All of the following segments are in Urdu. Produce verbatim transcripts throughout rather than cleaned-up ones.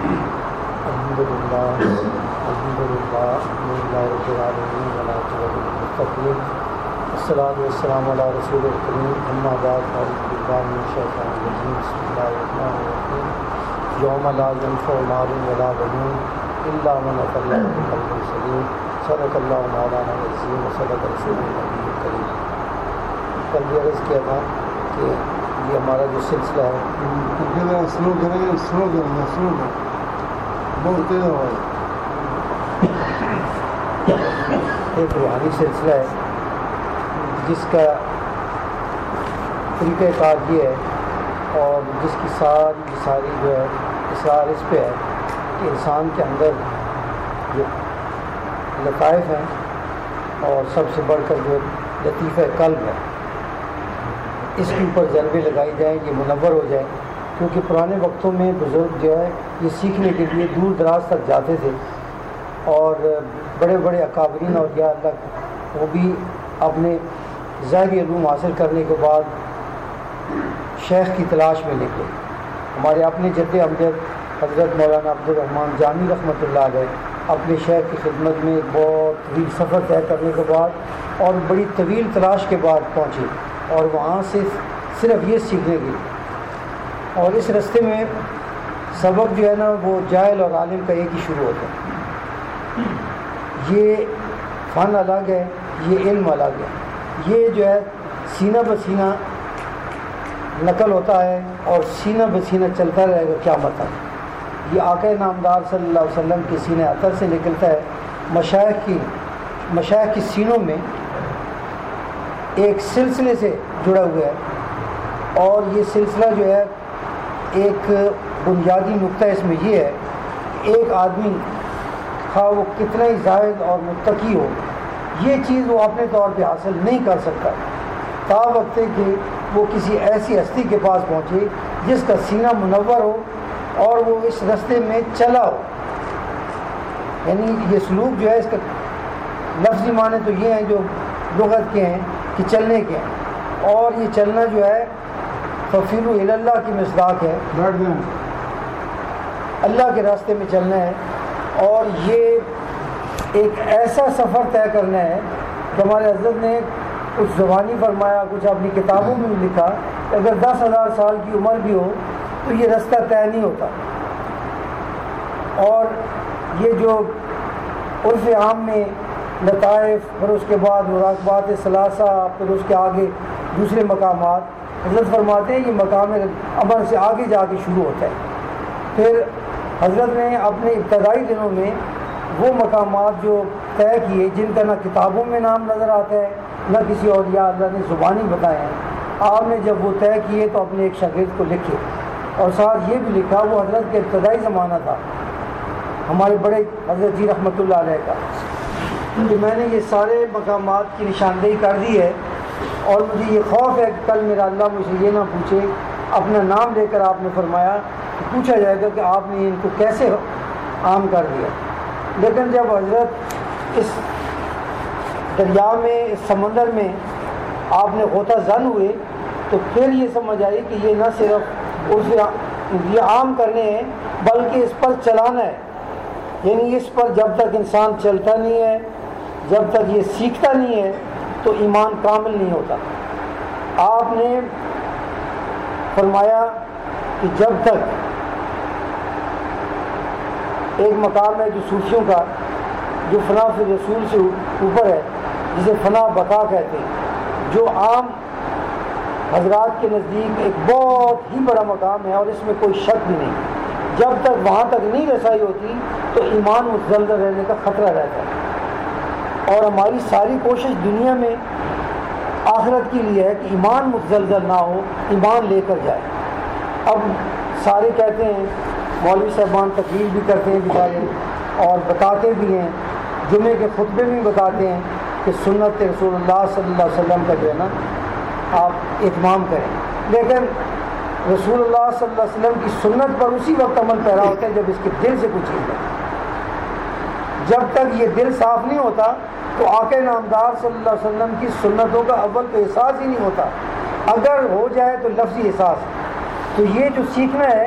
الحمدللہ الحمدللہ الحمدللہ رب العالمین والعاقبۃ للمتقین والصلاۃ والسلام علی رسول الکریم اما بعد اعوذ باللہ من الشیطان الرجیم بسم اللہ الرحمن الرحیم یوم لا ینفع مال ولا بنون الا من اتى اللہ بقلب سلیم صدق اللہ مولانا العظیم وصدق رسول النبی الکریم۔ کل بھی عرض کیا تھا کہ یہ ہمارا جو سلسلہ ہے سلو کریں سلو کریں سلو کریں بہت تیز آواز ایک روحانی سلسلہ ہے جس کا طریقہ کار یہ ہے اور جس کی ساری کی ساری جو ہے اصرار اس پہ ہے کہ انسان کے اندر جو لطائف ہیں اور سب سے بڑھ کر جو لطیفہ قلب ہے اس کے اوپر ضربے لگائی جائیں، یہ منور ہو جائے، کیونکہ پرانے وقتوں میں بزرگ جو ہے یہ سیکھنے کے لیے دور دراز تک جاتے تھے اور بڑے بڑے اکابرین اور یا اللہ وہ بھی اپنے ظاہری علوم حاصل کرنے کے بعد شیخ کی تلاش میں نکلے۔ ہمارے اپنے جد امجد حضرت مولانا عبد الرحمن جامی رحمۃ اللہ علیہ اپنے شیخ کی خدمت میں ایک بہت طویل سفر طے کرنے کے بعد اور بڑی طویل تلاش کے بعد پہنچے اور وہاں سے صرف یہ سیکھنے گئے، اور اس رستے میں سبق جو ہے نا وہ جاہل اور عالم کا ایک ہی شروع ہوتا ہے۔ یہ فن الگ ہے، یہ علم الگ ہے، یہ جو ہے سینہ بسینہ نقل ہوتا ہے اور سینہ بسینہ چلتا رہے گا قیامت تک۔ یہ آقا نامدار صلی اللہ علیہ وسلم کے سینہ اطہر سے نکلتا ہے، مشائخ کی مشائخ کی سینوں میں ایک سلسلے سے جڑا ہوا ہے، اور یہ سلسلہ جو ہے ایک بنیادی نقطہ اس میں یہ ہے کہ ایک آدمی خواہ وہ کتنا ہی زاہد اور متقی ہو یہ چیز وہ اپنے طور پہ حاصل نہیں کر سکتا تا وقت کہ وہ کسی ایسی ہستی کے پاس پہنچے جس کا سینہ منور ہو اور وہ اس رستے میں چلا ہو۔ یعنی یہ سلوک جو ہے اس کا لفظی معنی تو یہ ہیں جو لغت کے ہیں کہ چلنے کے ہیں، اور یہ چلنا جو ہے ففیروا الی اللہ کی مصداق ہے، بیٹھ جائیں اللہ کے راستے میں چلنا ہے، اور یہ ایک ایسا سفر طے کرنا ہے کہ ہمارے حضرت نے کچھ زبانی فرمایا، کچھ اپنی کتابوں میں بھی لکھا کہ اگر دس ہزار سال کی عمر بھی ہو تو یہ رستہ طے نہیں ہوتا۔ اور یہ جو عرف عام میں لطائف، پھر اس کے بعد مراقبات ثلاثہ، پھر اس کے آگے دوسرے مقامات، حضرت فرماتے ہیں یہ مقام عمل سے آگے جا کے شروع ہوتا ہے۔ پھر حضرت نے اپنے ابتدائی دنوں میں وہ مقامات جو طے کیے جن کا نہ کتابوں میں نام نظر آتا ہے نہ کسی اولیاء اللہ نے زبانی بتائے ہیں، آپ نے جب وہ طے کیے تو اپنے ایک شاگرد کو لکھے، اور ساتھ یہ بھی لکھا وہ حضرت کا ابتدائی زمانہ تھا ہمارے بڑے حضرت جی رحمۃ اللہ علیہ کا، کہ میں نے یہ سارے مقامات کی نشاندہی کر دی ہے، اور مجھے یہ خوف ہے کہ کل میرا اللہ مجھے یہ نہ پوچھے، اپنا نام لے کر آپ نے فرمایا کہ پوچھا جائے گا کہ آپ نے ان کو کیسے عام کر دیا۔ لیکن جب حضرت اس دریا میں، اس سمندر میں آپ نے غوطہ زن ہوئے تو پھر یہ سمجھ آئی کہ یہ نہ صرف اس یہ عام کرنے ہیں بلکہ اس پر چلانا ہے، یعنی اس پر جب تک انسان چلتا نہیں ہے، جب تک یہ سیکھتا نہیں ہے تو ایمان کامل نہیں ہوتا۔ آپ نے فرمایا کہ جب تک ایک مقام ہے جو صوفیوں کا جو فنا فی رسول سے اوپر ہے، جسے فنا بقا کہتے ہیں، جو عام حضرات کے نزدیک ایک بہت ہی بڑا مقام ہے اور اس میں کوئی شک بھی نہیں، جب تک وہاں تک نہیں رسائی ہوتی تو ایمان متزلزل رہنے کا خطرہ رہتا ہے، اور ہماری ساری کوشش دنیا میں آخرت کے لیے ہے کہ ایمان متزلزل نہ ہو، ایمان لے کر جائے۔ اب سارے کہتے ہیں، مولوی صاحبان تقریر بھی کرتے ہیں بیچارے اور بتاتے بھی ہیں، جمعے کے خطبے بھی بتاتے ہیں کہ سنت رسول اللہ صلی اللہ علیہ وسلم کا جو ہے نا آپ اہتمام کریں، لیکن رسول اللہ صلی اللہ علیہ وسلم کی سنت پر اسی وقت عمل پیرا ہوتا ہے جب اس کے دل سے کچھ چیز ہے۔ جب تک یہ دل صاف نہیں ہوتا تو آقا نامدار صلی اللہ علیہ وسلم کی سنتوں کا اول تو احساس ہی نہیں ہوتا، اگر ہو جائے تو لفظی احساس۔ تو یہ جو سیکھنا ہے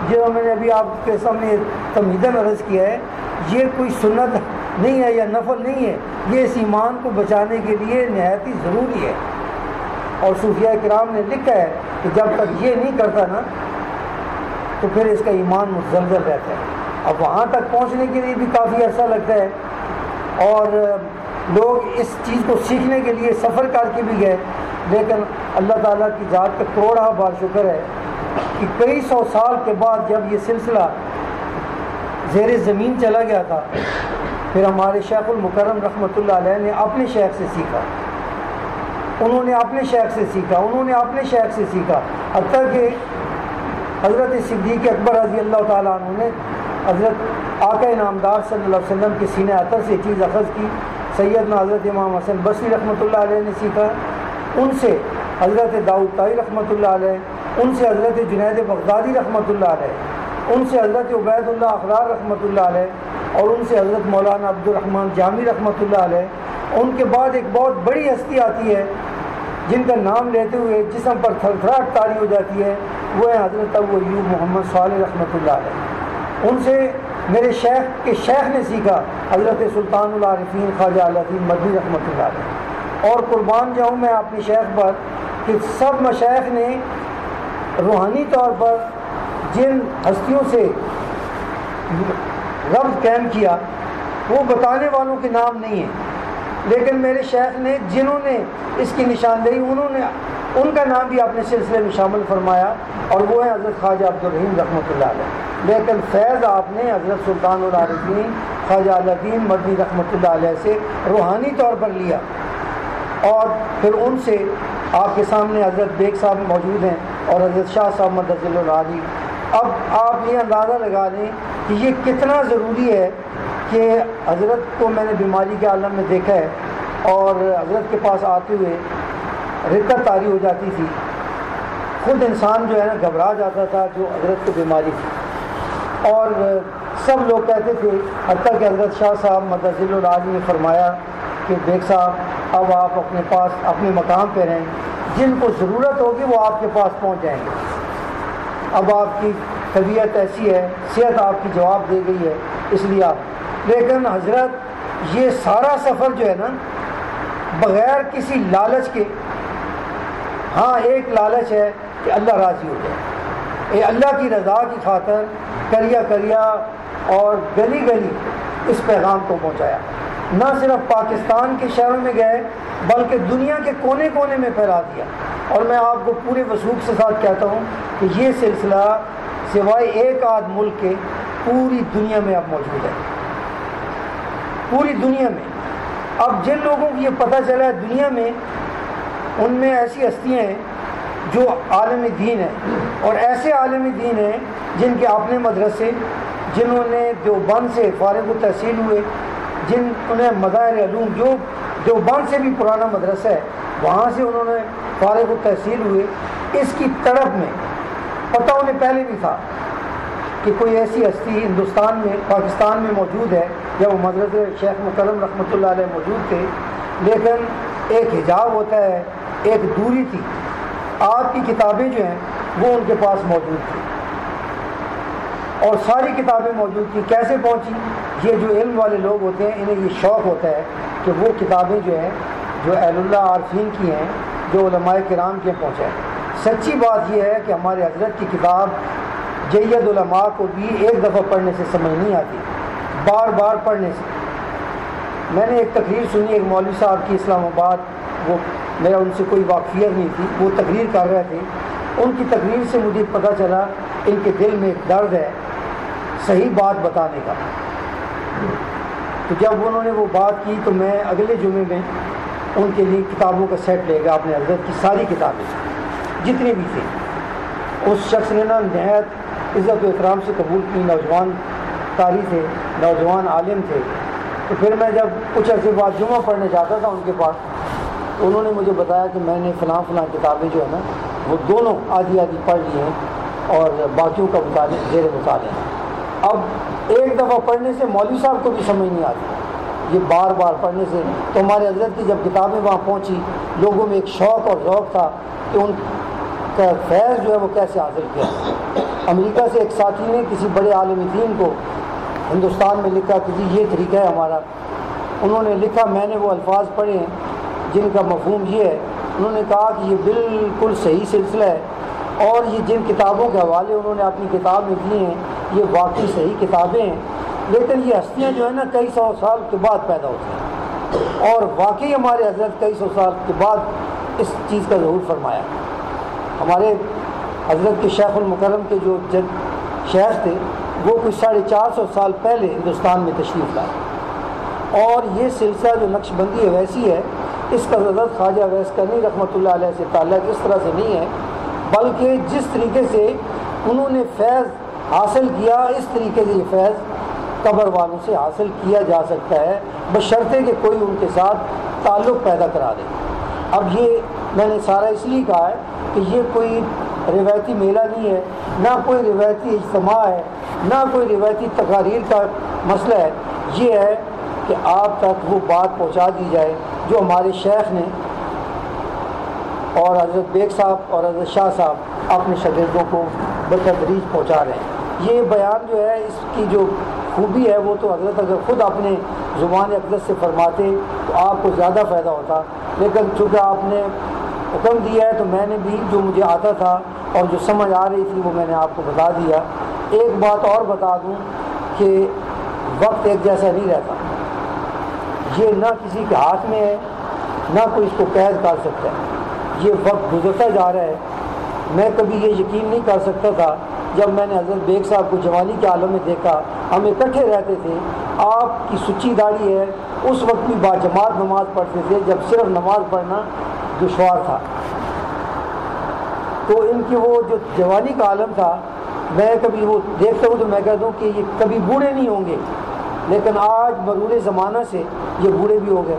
جو میں نے ابھی آپ کے سامنے تمہیداً عرض کیا ہے، یہ کوئی سنت نہیں ہے یا نفل نہیں ہے، یہ اس ایمان کو بچانے کے لیے نہایت ہی ضروری ہے۔ اور صوفیاء کرام نے لکھا ہے کہ جب تک یہ نہیں کرتا نا تو پھر اس کا ایمان مزلزل رہتا ہے۔ اب وہاں تک پہنچنے کے لیے بھی کافی عرصہ لگتا ہے، اور لوگ اس چیز کو سیکھنے کے لیے سفر کر کے بھی گئے، لیکن اللہ تعالیٰ کی ذات کا کروڑا بار شکر ہے کہ کئی سو سال کے بعد جب یہ سلسلہ زیر زمین چلا گیا تھا، پھر ہمارے شیخ المکرم رحمۃ اللہ علیہ نے اپنے شیخ سے سیکھا، انہوں نے اپنے شیخ سے سیکھا انہوں نے اپنے شیخ سے سیکھا حتیٰ کہ حضرت صدیق اکبر رضی اللہ تعالیٰ عنہ نے حضرت آقا انعامدار صلی اللہ علیہ وسلم کے سینہ عطر سے چیز اخذ کی، سیدنا حضرت امام حسن بصری رحمۃ اللہ علیہ نے سیکھا، ان سے حضرت داؤد طائی رحمۃ اللہ علیہ، ان سے حضرت جنید بغدادی رحمۃ اللہ علیہ، ان سے حضرت عبید اللہ اخرار رحمۃ اللہ علیہ، اور ان سے حضرت مولانا عبد الرحمن جامی رحمۃ اللہ علیہ۔ ان کے بعد ایک بہت بڑی ہستی آتی ہے جن کا نام لیتے ہوئے جسم پر تھرتھراہٹ طاری ہو جاتی ہے، وہ ہے حضرت ابو ایوب محمد صالح رحمۃ اللہ علیہ۔ ان سے میرے شیخ کے شیخ نے سیکھا، حضرت سلطان العارفین خواجہ الدین مدنی رحمۃ اللہ علیہ۔ اور قربان جاؤں میں اپنے شیخ پر کہ سب مشائخ نے روحانی طور پر جن ہستیوں سے ربط قائم کیا وہ بتانے والوں کے نام نہیں ہیں، لیکن میرے شیخ نے جنہوں نے اس کی نشاندہی انہوں نے ان کا نام بھی اپنے سلسلے میں شامل فرمایا، اور وہ ہے حضرت خواجہ عبدالرحیم رحمۃ اللہ علیہ۔ لیکن فیض آپ نے حضرت سلطان العارفین خواجہ الدین مدنی رحمۃ اللہ علیہ سے روحانی طور پر لیا، اور پھر ان سے آپ کے سامنے حضرت بیگ صاحب موجود ہیں اور حضرت شاہ صاحب مدظل العالی۔ اب آپ یہ اندازہ لگا لیں کہ یہ کتنا ضروری ہے کہ حضرت کو میں نے بیماری کے عالم میں دیکھا ہے، اور حضرت کے پاس آتے ہوئے رکت طاری ہو جاتی تھی، خود انسان جو ہے نا گھبرا جاتا تھا جو حضرت کو بیماری تھی، اور سب لوگ کہتے تھے، حتیٰ کہ حضرت شاہ صاحب مدظل العالی نے فرمایا کہ بیگ صاحب اب آپ اپنے پاس اپنے مقام پہ رہیں، جن کو ضرورت ہوگی وہ آپ کے پاس پہنچ جائیں گے۔ اب آپ کی طبیعت ایسی ہے، صحت آپ کی جواب دے گئی ہے، اس لیے آپ، لیکن حضرت یہ سارا سفر جو ہے نا بغیر کسی لالچ کے، ہاں ایک لالچ ہے کہ اللہ راضی ہو جائے، اے اللہ کی رضا کی خاطر کریا کریا اور گلی گلی اس پیغام کو پہنچایا، نہ صرف پاکستان کے شہروں میں گئے بلکہ دنیا کے کونے کونے میں پھیلا دیا۔ اور میں آپ کو پورے وثوق سے ساتھ کہتا ہوں کہ یہ سلسلہ سوائے ایک آدھ ملک کے پوری دنیا میں اب موجود ہے، پوری دنیا میں۔ اب جن لوگوں کو یہ پتہ چلا ہے دنیا میں، ان میں ایسی ہستیاں ہیں جو عالم دین ہیں، اور ایسے عالم دین ہیں جن کے اپنے مدرسے، جنہوں نے دیوبند سے فارغ التحصیل ہوئے، جن انہیں مظاہر علوم جو دیوبند سے بھی پرانا مدرسہ ہے وہاں سے انہوں نے فارغ التحصیل ہوئے، اس کی طرف میں پتہ انہیں پہلے بھی تھا کہ کوئی ایسی ہستی ہندوستان میں پاکستان میں موجود ہے، جب وہ مدرسے شیخ مکرم رحمۃ اللہ علیہ موجود تھے، لیکن ایک حجاب ہوتا ہے، ایک دوری تھی۔ آپ کی کتابیں جو ہیں وہ ان کے پاس موجود تھیں، اور ساری کتابیں موجود تھیں۔ کیسے پہنچی؟ یہ جو علم والے لوگ ہوتے ہیں انہیں یہ شوق ہوتا ہے کہ وہ کتابیں جو ہیں جو اہل اللہ عارفین کی ہیں، جو علماء کرام کے پہنچائیں۔ سچی بات یہ ہے کہ ہمارے حضرت کی کتاب جید علماء کو بھی ایک دفعہ پڑھنے سے سمجھ نہیں آتی، بار بار پڑھنے سے۔ میں نے ایک تقریر سنی ایک مولوی صاحب کی اسلام آباد، وہ میرا ان سے کوئی واقفیت نہیں تھی، وہ تقریر کر رہے تھے، ان کی تقریر سے مجھے پتہ چلا ان کے دل میں ایک درد ہے صحیح بات بتانے کا۔ تو جب انہوں نے وہ بات کی تو میں اگلے جمعے میں ان کے لیے کتابوں کا سیٹ لے گا، اپنے حضرت کی ساری کتابیں جتنی بھی تھیں۔ اس شخص نے نا نہایت عزت و احترام سے قبول کی، نوجوان قاری تھے، نوجوان عالم تھے۔ تو پھر میں جب کچھ عرصے بعد جمعہ پڑھنے جاتا تھا ان کے پاس، تو انہوں نے مجھے بتایا کہ میں نے فلاں فلاں کتابیں جو ہے نا وہ دونوں آدھی آدھی پڑھ لی ہیں، اور باقیوں کا مطالعہ زیر مطالعہ۔ اب ایک دفعہ پڑھنے سے مولوی صاحب کو بھی سمجھ نہیں آتی، یہ بار بار پڑھنے سے۔ تو ہمارے حضرت کی جب کتابیں وہاں پہنچی، لوگوں میں ایک شوق اور ذوق تھا کہ ان کا فیض جو ہے وہ کیسے حاصل کیا۔ امریکہ سے ایک ساتھی نے کسی بڑے عالم دین کو ہندوستان میں لکھا کہ جی یہ طریقہ ہے ہمارا. انہوں نے لکھا, میں نے وہ الفاظ پڑھے ہیں جن کا مفہوم یہ ہے. انہوں نے کہا کہ یہ بالکل صحیح سلسلہ ہے اور یہ جن کتابوں کے حوالے انہوں نے اپنی کتاب میں دیے ہیں یہ واقعی صحیح کتابیں ہیں, لیکن یہ ہستیاں جو ہیں نا کئی سو سال کے بعد پیدا ہوتی ہیں اور واقعی ہمارے حضرت کئی سو سال کے بعد اس چیز کا ظہور فرمایا. ہمارے حضرت کے شیخ المکرم کے جو جد شیخ تھے وہ کچھ ساڑھے چار سو سال پہلے ہندوستان میں تشریف لائے اور یہ سلسلہ جو نقش بندی ہے ویسی ہے, اس کا حضرت خواجہ ویس کرنی رحمۃ اللہ علیہ سے تعلق اس طرح سے نہیں ہے, بلکہ جس طریقے سے انہوں نے فیض حاصل کیا اس طریقے سے یہ فیض قبر والوں سے حاصل کیا جا سکتا ہے بشرطے کہ کوئی ان کے ساتھ تعلق پیدا کرا دے. اب یہ میں نے سارا اس لیے کہا ہے کہ یہ کوئی روایتی میلہ نہیں ہے, نہ کوئی روایتی اجتماع ہے, نہ کوئی روایتی تقاریر کا مسئلہ ہے. یہ ہے کہ آپ تک وہ بات پہنچا دی جائے جو ہمارے شیخ نے اور حضرت بیگ صاحب اور حضرت شاہ صاحب اپنے شاگردوں کو بتدریج پہنچا رہے ہیں. یہ بیان جو ہے اس کی جو خوبی ہے وہ تو حضرت اگر خود اپنے زبان اقدس سے فرماتے تو آپ کو زیادہ فائدہ ہوتا, لیکن چونکہ آپ نے حکم دیا ہے تو میں نے بھی جو مجھے آتا تھا اور جو سمجھ آ رہی تھی وہ میں نے آپ کو بتا دیا. ایک بات اور بتا دوں کہ وقت ایک جیسا نہیں رہتا, یہ نہ کسی کے ہاتھ میں ہے نہ کوئی اس کو قید کر سکتا ہے. یہ وقت گزرتا جا رہا ہے. میں کبھی یہ یقین نہیں کر سکتا تھا جب میں نے حضرت بیگ صاحب کو جوانی کے عالم میں دیکھا, ہم اکٹھے رہتے تھے, آپ کی سچی داڑھی ہے, اس وقت بھی باجماعت نماز پڑھتے تھے جب صرف نماز پڑھنا دشوار تھا. تو ان کی وہ جو جوانی کا عالم تھا میں کبھی وہ دیکھتا ہوں تو میں کہتا ہوں کہ یہ کبھی بوڑھے نہیں ہوں گے, لیکن آج مرور زمانہ سے یہ بوڑھے بھی ہو گئے.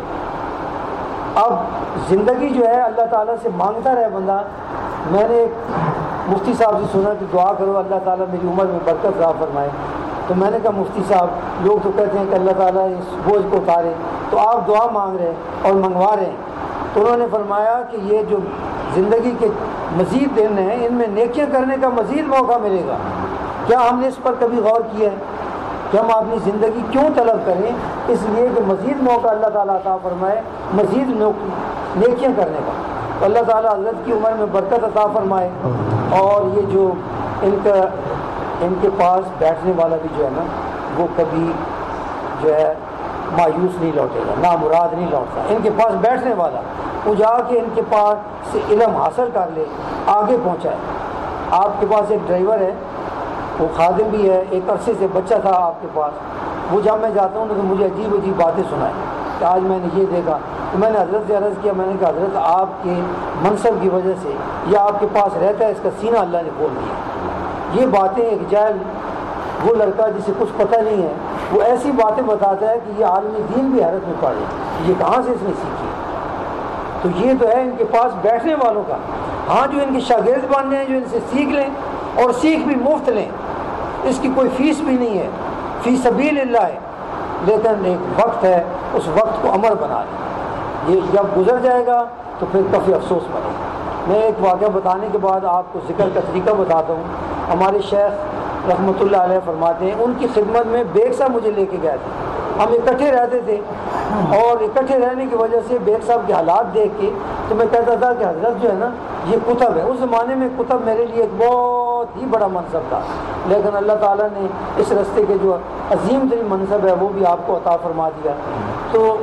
اب زندگی جو ہے اللہ تعالیٰ سے مانگتا رہے بندہ. میں نے ایک مفتی صاحب سے سنا کہ دعا کرو اللہ تعالیٰ میری عمر میں برکت عطا فرمائے. تو میں نے کہا مفتی صاحب لوگ تو کہتے ہیں کہ اللہ تعالیٰ اس بوجھ کو اتارے, تو آپ دعا مانگ رہے ہیں اور منگوا رہے ہیں. تو انہوں نے فرمایا کہ یہ جو زندگی کے مزید دن ہیں ان میں نیکیاں کرنے کا مزید موقع ملے گا. کیا ہم نے اس پر کبھی غور کیا ہے کہ ہم اپنی زندگی کیوں طلب کریں؟ اس لیے کہ مزید موقع اللہ تعالیٰ عطا فرمائے مزید نیکیاں کرنے کا. تو اللہ تعالیٰ حضرت کی عمر میں برکت عطا فرمائے. اور یہ جو ان کا ان کے پاس بیٹھنے والا بھی جو ہے نا وہ کبھی جو ہے مایوس نہیں لوٹے گا, نامراد نہیں لوٹتا. ان کے پاس بیٹھنے والا وہ جا کے ان کے پاس سے علم حاصل کر لے, آگے پہنچائے. آپ کے پاس ایک ڈرائیور ہے, وہ خادم بھی ہے, ایک عرصے سے بچہ تھا آپ کے پاس. وہ جب میں جاتا ہوں تو مجھے عجیب عجیب باتیں سنائیں کہ آج میں نے یہ دیکھا. تو میں نے حضرت سے عرض کیا, میں نے کہا حضرت آپ کے منصب کی وجہ سے یہ آپ کے پاس رہتا ہے, اس کا سینہ اللہ نے کھول دیا. یہ باتیں ایک جاہل وہ لڑکا جسے کچھ پتہ نہیں ہے وہ ایسی باتیں بتاتا ہے کہ یہ عالمی دین بھی حیرت میں پڑ رہے, یہ کہاں سے اس نے سیکھی. تو یہ تو ہے ان کے پاس بیٹھنے والوں کا. ہاں جو ان کے شاگرد بننے ہیں جو ان سے سیکھ لیں اور سیکھ بھی مفت لیں, اس کی کوئی فیس بھی نہیں ہے, فی سبیل اللہ ہے, لیکن ایک وقت ہے اس وقت کو عمر بنا لیں. یہ جب گزر جائے گا تو پھر کافی افسوس بنے گا. میں ایک واقعہ بتانے کے بعد آپ کو ذکر کا طریقہ بتاتا ہوں. ہمارے شیخ رحمۃ اللہ علیہ فرماتے ہیں ان کی خدمت میں بیگ صاحب مجھے لے کے گئے تھے. ہم اکٹھے رہتے تھے اور اکٹھے رہنے کی وجہ سے بیگ صاحب کے حالات دیکھ کے تو میں کہتا تھا کہ حضرت جو ہے نا یہ کتب ہے. اس زمانے میں کتب میرے لیے ایک بہت ہی بڑا منصب تھا, لیکن اللہ تعالیٰ نے اس راستے کے جو عظیم ترین منصب ہے وہ بھی آپ کو عطا فرما دیا. تو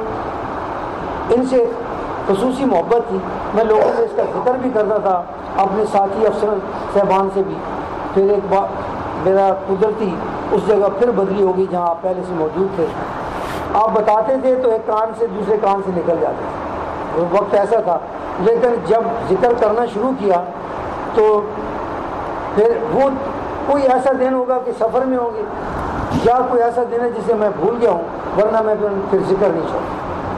ان سے خصوصی محبت تھی. میں لوگوں سے اس کا ذکر بھی کرتا تھا, اپنے ساتھی افسر صاحبان سے بھی. پھر ایک بار میرا قدرتی اس جگہ پھر بدلی ہوگی جہاں آپ پہلے سے موجود تھے. آپ بتاتے تھے تو ایک کان سے دوسرے کان سے نکل جاتے تھے, وہ وقت ایسا تھا. لیکن جب ذکر کرنا شروع کیا تو پھر وہ کوئی ایسا دن ہوگا کہ سفر میں ہوں گے یا کوئی ایسا دن ہے جسے میں بھول گیا ہوں, ورنہ میں پھر ذکر نہیں چھوڑوں.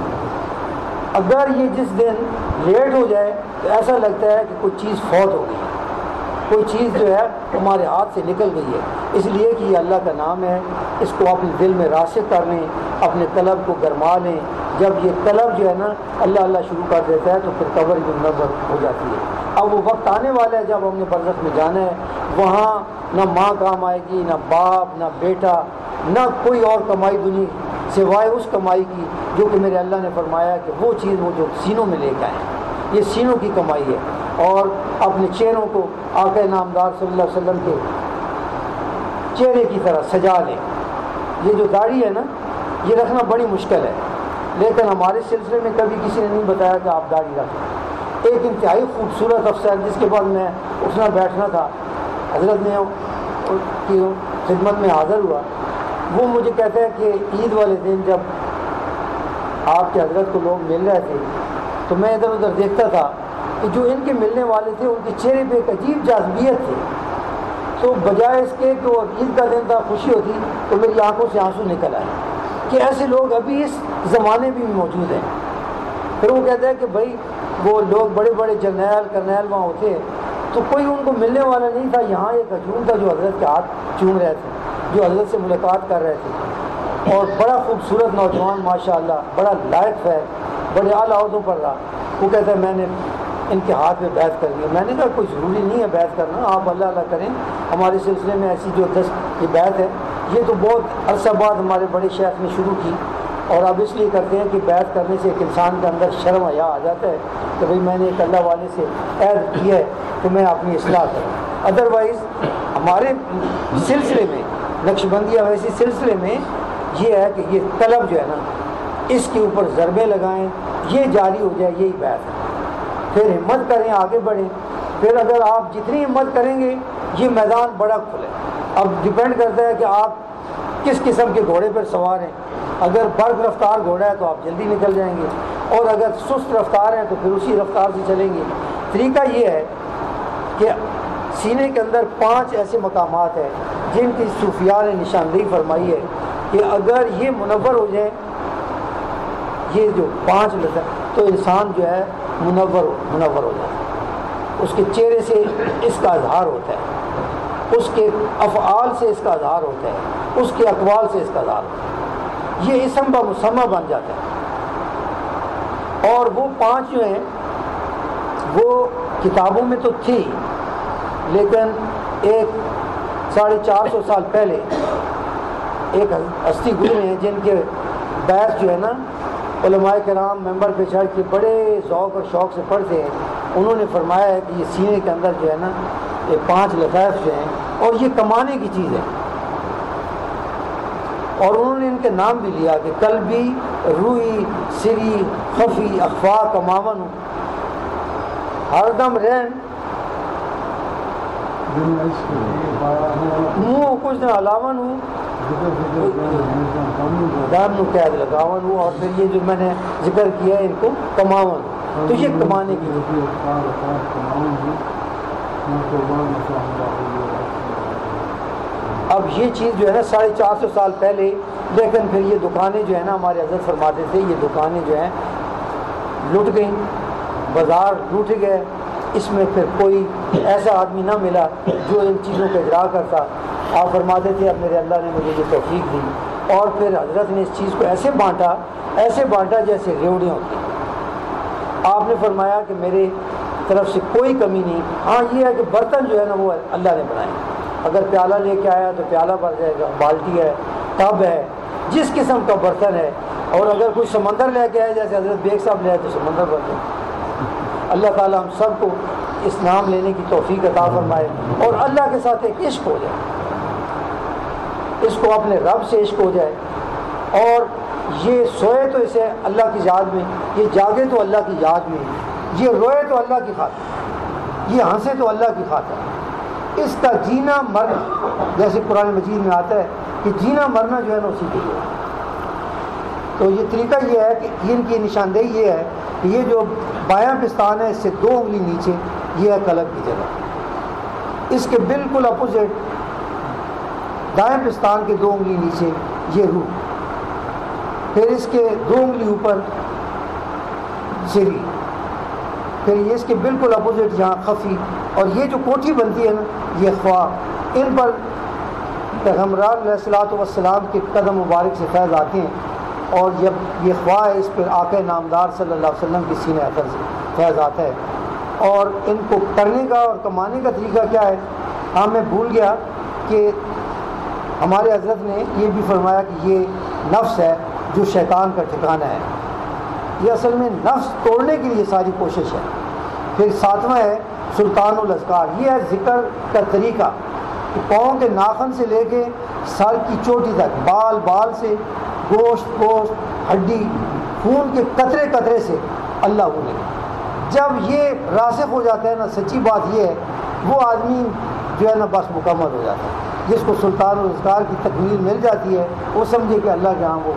اگر یہ جس دن لیٹ ہو جائے تو ایسا لگتا ہے کہ کوئی چیز فوت ہو گئی, کوئی چیز جو ہے ہمارے ہاتھ سے نکل گئی ہے. اس لیے کہ یہ اللہ کا نام ہے, اس کو اپنے دل میں راسخ کر لیں, اپنے طلب کو گرما لیں. جب یہ طلب جو ہے نا اللہ اللہ شروع کر دیتا ہے تو پھر قبر بھی نظر ہو جاتی ہے. اب وہ وقت آنے والا ہے جب ہم نے برزخ میں جانا ہے, وہاں نہ ماں کام آئے گی، نہ باپ، نہ بیٹا، نہ کوئی اور کمائی دنیا سوائے اس کمائی کی جو کہ میرے اللہ نے فرمایا کہ وہ چیز وہ جو سینوں میں لے کے آئیں، یہ سینوں کی کمائی ہے۔ اور اپنے چہروں کو آقا نامدار صلی اللہ علیہ وسلم کے چہرے کی طرح سجا لیں۔ یہ جو داڑھی ہے نا، یہ رکھنا بڑی مشکل ہے، لیکن ہمارے سلسلے میں کبھی کسی نے نہیں بتایا کہ آپ داڑھی رکھیں۔ ایک انتہائی خوبصورت افسر جس کے بعد میں اٹھنا بیٹھنا تھا، حضرت نے کی خدمت میں حاضر ہوا، وہ مجھے کہتا ہے کہ عید والے دن جب آپ کے حضرت کو لوگ مل رہے تھے تو میں ادھر ادھر دیکھتا تھا کہ جو ان کے ملنے والے تھے ان کے چہرے پہ ایک عجیب جاذبیت تھی، تو بجائے اس کے کہ وہ عید کا دن تھا خوشی ہوتی تو میری آنکھوں سے آنسو نکل آئے کہ ایسے لوگ ابھی اس زمانے میں بھی موجود ہیں۔ پھر وہ کہتا ہے کہ بھائی وہ لوگ بڑے بڑے جرنیل کرنیل وہاں ہوتے ہیں تو کوئی ان کو ملنے والا نہیں تھا، یہاں ایک ہجوم تھا جو حضرت کے ہاتھ چوم رہے تھے، جو حضرت سے ملاقات کر رہے تھے، اور بڑا خوبصورت نوجوان ماشاءاللہ، بڑا لائق ہے، بڑے اعلیٰ عہدوں پر رہا۔ وہ کہتا ہے میں نے ان کے ہاتھ میں بیعت کر لی۔ میں نے کہا کوئی ضروری نہیں ہے بیعت کرنا، آپ اللہ اللہ کریں، ہمارے سلسلے میں ایسی جو دس یہ بیعت ہے یہ تو بہت عرصہ بعد ہمارے بڑے شیخ نے شروع کی، اور اب اس لیے کرتے ہیں کہ بیعت کرنے سے ایک انسان کے اندر شرم حیا آ جاتا ہے کہ بھئی میں نے ایک اللہ والے سے عہد کیا ہے کہ میں اپنی اصلاح کروں۔ ادروائز ہمارے سلسلے میں نقشبندیہ ویسی سلسلے میں یہ ہے کہ یہ طلب جو ہے نا اس کے اوپر ضربیں لگائیں، یہ جاری ہو جائے، یہی بیعت ہے۔ پھر ہمت کریں، آگے بڑھیں، پھر اگر آپ جتنی ہمت کریں گے یہ میدان بڑا کھلے۔ اب ڈپینڈ کرتا ہے کہ آپ کس قسم کے گھوڑے پر سوار ہیں۔ اگر برق رفتار گھوڑا ہے تو آپ جلدی نکل جائیں گے، اور اگر سست رفتار ہے تو پھر اسی رفتار سے چلیں گے۔ طریقہ یہ ہے کہ سینے کے اندر پانچ ایسے مقامات ہیں جن کی صوفیاء نے نشاندہی فرمائی ہے کہ اگر یہ منور ہو جائیں، یہ جو پانچ لطف، تو انسان جو ہے منور منور ہو جاتا ہے، اس کے چہرے سے اس کا اظہار ہوتا ہے، اس کے افعال سے اس کا اظہار ہوتا ہے، اس کے اقوال سے اس کا اظہار ہوتا ہے، یہ اسم با مسمہ بن جاتا ہے۔ اور وہ پانچ جو ہیں وہ کتابوں میں تو تھی، لیکن ایک ساڑھے چار سو سال پہلے ایک ہستی گرو ہیں جن کے بیعت جو ہے نا علماء کرام ممبر پہ چڑھ کے بڑے ذوق اور شوق سے پڑھتے ہیں، انہوں نے فرمایا ہے کہ یہ سینے کے اندر جو ہے نا یہ پانچ لطائف جو ہیں اور یہ کمانے کی چیز ہے، اور انہوں نے ان کے نام بھی لیا کہ قلبی، روئی، سری، خفی، اخفا، کماون، ہر دم رہن منہ کچھ نہ علاون ہوں، دام نو قید لگاون ہوں، اور پھر یہ جو میں نے ذکر کیا ہے ان کو کماون، تو یہ کمانے کی اب یہ چیز جو ہے نا ساڑھے چار سو سال پہلے، لیکن پھر یہ دکانیں جو ہے نا ہمارے حضرت فرماتے تھے یہ دکانیں جو ہیں لٹ گئیں، بازار لوٹ گئے، اس میں پھر کوئی ایسا آدمی نہ ملا جو ان چیزوں کا اجرا کرتا۔ آپ فرماتے تھے اب میرے اللہ نے مجھے یہ توفیق دی، اور پھر حضرت نے اس چیز کو ایسے بانٹا ایسے بانٹا جیسے ریوڑیاں ہوتی ہیں۔ آپ نے فرمایا کہ میرے طرف سے کوئی کمی نہیں، ہاں یہ ہے کہ برتن جو ہے نا وہ اللہ نے بنائے، اگر پیالہ لے کے آیا تو پیالہ بھر جائے گا، بالٹی ہے، ٹب ہے، جس قسم کا برتن ہے، اور اگر کوئی سمندر لے کے آئے جیسے حضرت بیگ صاحب لے آئے تو سمندر بھر جائے۔ اللہ تعالیٰ ہم سب کو اس نام لینے کی توفیق عطا فرمائے، اور اللہ کے ساتھ ایک عشق ہو جائے، اس کو اپنے رب سے عشق ہو جائے، اور یہ سوئے تو اسے اللہ کی یاد میں، یہ جاگے تو اللہ کی یاد میں، یہ روئے تو اللہ کی خاطر، یہ ہنسے تو اللہ کی خاطر، اس کا جینا مرنا جیسے قرآن مجید میں آتا ہے کہ جینا مرنا جو ہے نا اسی کے لیے۔ تو یہ طریقہ یہ ہے کہ ان کی نشاندہی یہ ہے کہ یہ جو بایاں پستان ہے اس سے دو انگلی نیچے یہ ہے قلب کی جگہ، اس کے بالکل اپوزٹ دائیں پستان کے دو انگلی نیچے یہ روح، پھر اس کے دو انگلی اوپر سری، پھر یہ اس کے بالکل اپوزٹ یہاں خفی، اور یہ جو کوٹھی بنتی ہے نا یہ خواہ، ان پر پیغمبر علیہ الصلوۃ والسلام کے قدم مبارک سے فیض آتے ہیں، اور جب یہ خواہ ہے اس پر آقا نامدار صلی اللہ علیہ وسلم کے سینہ اثر سے فیض آتا ہے۔ اور ان کو کرنے کا اور کمانے کا طریقہ کیا ہے ہاں میں بھول گیا کہ ہمارے حضرت نے یہ بھی فرمایا کہ یہ نفس ہے جو شیطان کا ٹھکانہ ہے. یہ اصل میں نفس توڑنے کے لیے ساری کوشش ہے. پھر ساتواں ہے سلطان الاذکار. یہ ہے ذکر کا طریقہ کہ پاؤں کے ناخن سے لے کے سر کی چوٹی تک، بال بال سے، گوشت گوشت، ہڈی، خون کے قطرے قطرے سے اللہ بولے. جب یہ راسخ ہو جاتا ہے نا، سچی بات یہ ہے وہ آدمی جو ہے نا بس مکمل ہو جاتا ہے. جس کو سلطان الاذکار کی تکمیل مل جاتی ہے وہ سمجھے کہ اللہ کے ہاں وہ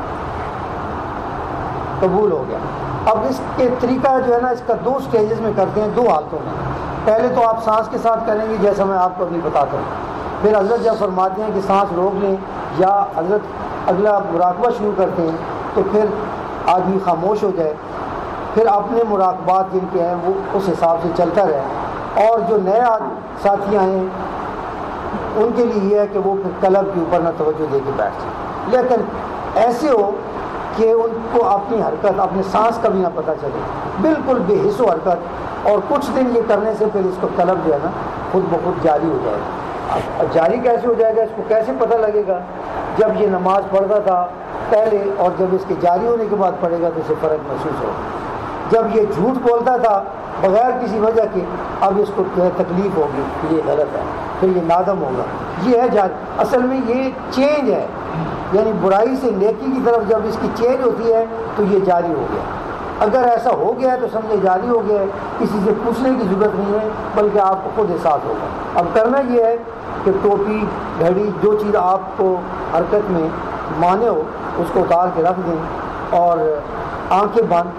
قبول ہو گیا. اب اس کے طریقہ جو ہے نا اس کا دو سٹیجز میں کرتے ہیں، دو حالتوں میں. پہلے تو آپ سانس کے ساتھ کریں گے جیسا میں آپ کو ابھی بتاتا ہوں. پھر حضرت جب فرماتے ہیں کہ سانس روک لیں یا حضرت اگلا مراقبہ شروع کرتے ہیں تو پھر آدمی خاموش ہو جائے، پھر اپنے مراقبات جن کے ہیں وہ اس حساب سے چلتا رہے. اور جو نئے ساتھی آئے ہیں ان کے لیے یہ ہے کہ وہ پھر قلب کے اوپر نہ توجہ دے کے بیٹھ جائیں، لیکن ایسے ہو کہ ان کو اپنی حرکت، اپنے سانس کا بھی نہ پتہ چلے، بالکل بے حس و حرکت. اور کچھ دن یہ کرنے سے پھر اس کو قلب جو ہے نا خود بخود جاری ہو جائے گا. اب جاری کیسے ہو جائے گا، اس کو کیسے پتہ لگے گا؟ جب یہ نماز پڑھتا تھا پہلے اور جب اس کے جاری ہونے کے بعد پڑھے گا تو اسے فرق محسوس ہوگا. جب یہ جھوٹ بولتا تھا بغیر کسی وجہ کے، اب اس کو جو ہے تکلیف ہوگی کہ یہ غلط ہے، پھر یہ نادم ہوگا. یہ ہے جاری. اصل میں یہ چینج ہے، یعنی برائی سے نیکی کی طرف جب اس کی چینج ہوتی ہے تو یہ جاری ہو گیا. اگر ایسا ہو گیا ہے تو سمجھے جاری ہو گیا ہے، کسی سے پوچھنے کی ضرورت نہیں ہے بلکہ آپ کو خود احساس ہوگا. اب کرنا یہ ہے کہ ٹوپی، گھڑی، جو چیز آپ کو حرکت میں مانے ہو اس کو اتار کے رکھ دیں اور آنکھیں بند،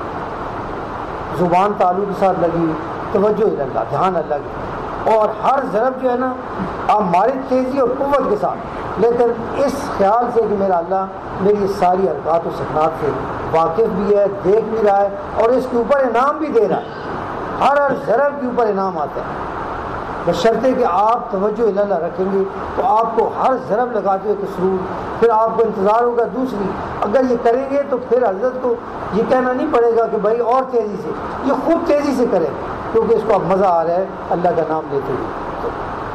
زبان تالو کے ساتھ لگی، توجہ اللہ، دھیان اللہ کی. اور ہر ضرب جو ہے نا آپ مارے تیزی اور قوت کے ساتھ، لیکن اس خیال سے کہ میرا اللہ میری ساری حرکات و سکنات سے واقف بھی ہے، دیکھ بھی رہا ہے اور اس کے اوپر انعام بھی دے رہا ہے. ہر ہر ضرب کے اوپر انعام آتا ہے، بشرطے کہ آپ توجہ اللہ رکھیں گے تو آپ کو ہر ضرب لگاتے ہوئے سرور، پھر آپ کو انتظار ہوگا دوسری. اگر یہ کریں گے تو پھر حضرت کو یہ کہنا نہیں پڑے گا کہ بھائی اور تیزی سے، یہ خود تیزی سے کرے کیونکہ اس کو اب مزہ آ رہا ہے اللہ کا نام لیتے ہوئے.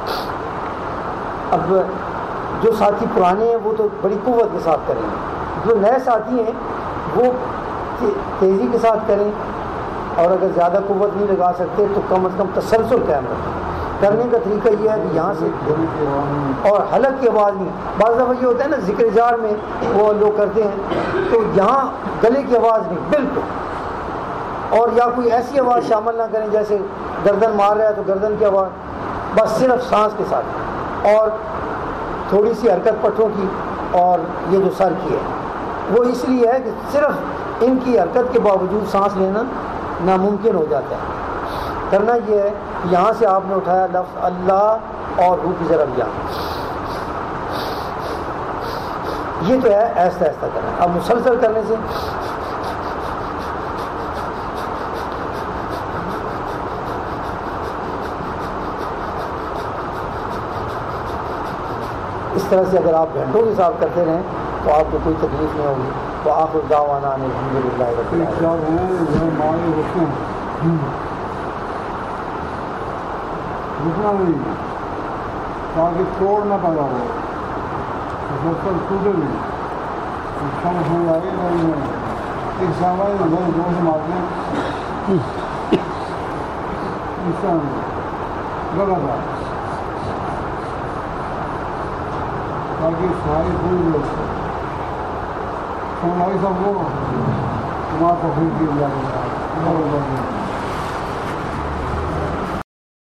اب جو ساتھی پرانے ہیں وہ تو بڑی قوت کے ساتھ کریں گے، جو نئے ساتھی ہیں وہ تیزی کے ساتھ کریں، اور اگر زیادہ قوت نہیں لگا سکتے تو کم از کم تسلسل قائم رکھیں. کرنے کا طریقہ یہ ہے کہ یہاں سے اور حلق کی آواز نہیں. بعض دفعہ یہ ہوتا ہے نا ذکر جار میں وہ لوگ کرتے ہیں تو یہاں گلے کی آواز نہیں بالکل، اور یا کوئی ایسی آواز شامل نہ کریں جیسے گردن مار رہا ہے تو گردن کی آواز، بس صرف سانس کے ساتھ. اور تھوڑی سی حرکت پٹھوں کی اور یہ جو سر کی ہے وہ اس لیے ہے کہ صرف ان کی حرکت کے باوجود سانس لینا ناممکن ہو جاتا ہے. کرنا یہ ہے یہاں سے آپ نے اٹھایا لفظ اللہ اور روح کی طرف جانا، یہ تو ہے ایسا ایسا کرنا. اب مسلسل کرنے سے اس طرح سے اگر آپ گھنٹوں کے ساتھ کرتے رہیں تو آپ کو کوئی تکلیف نہیں ہوگی. تو آخر دعوانا الحمدللہ رب العالمین. رکنا نہیں تاکہ توڑ نہ پیدا ہو، مسلسل ٹوٹے نہیں. شمس ہو جائے نہیں ہے ایک سامنے دو دو سے مارتے ہیں اس طرح غلط ہے تاکہ ساری پوری لوگ ہماری سب کو تمہارا تفریح کی جائے.